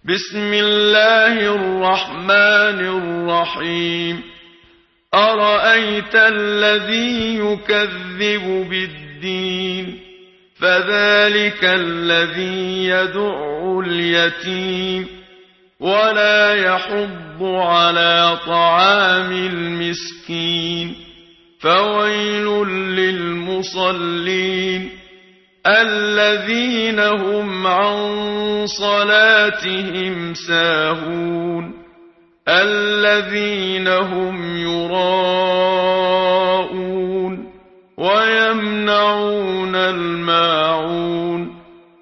بسم الله الرحمن الرحيم أرأيت الذي يكذب بالدين فذلك الذي يدع اليتيم ولا يحض على طعام المسكين فويل للمصلين الذين هم عن صلاتهم ساهون الذين هم يراءون ويمنعون الماعون